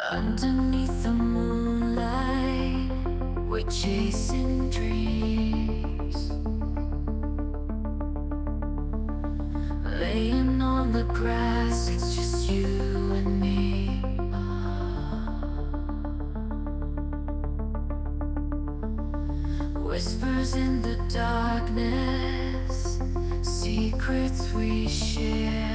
Underneath the moonlight, we're chasing dreams. Laying on the grass, it's just you and me. Whispers in the darkness, secrets we share.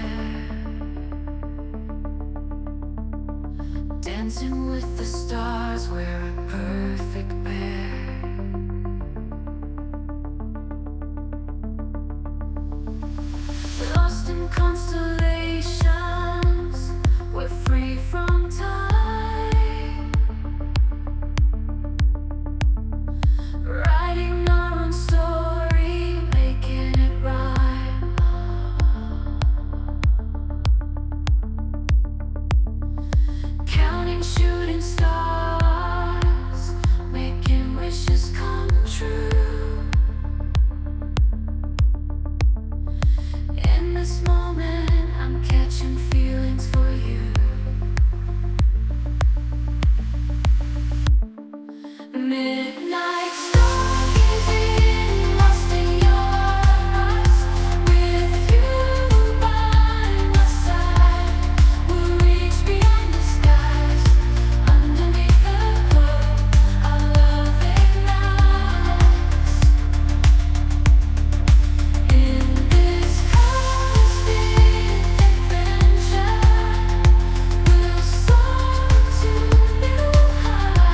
Dancing with the stars, we're a perfect pair. Lost in constellations.